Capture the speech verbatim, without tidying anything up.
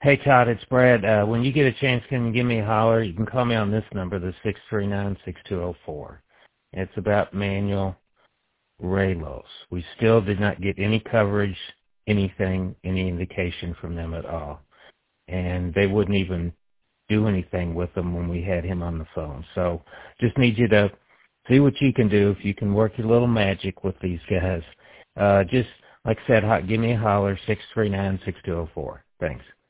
Hey, Todd, it's Brad. Uh, when you get a chance, can you give me a holler? You can call me on this number, the six three nine, six two zero four. It's about Manuel Raylos. We still did not get any coverage, anything, any indication from them at all. And they wouldn't even do anything with him when we had him on the phone. So just need you to see what you can do. If you can work your little magic with these guys. Uh, just, like I said, ho- give me a holler, six three nine, six two zero four. Thanks.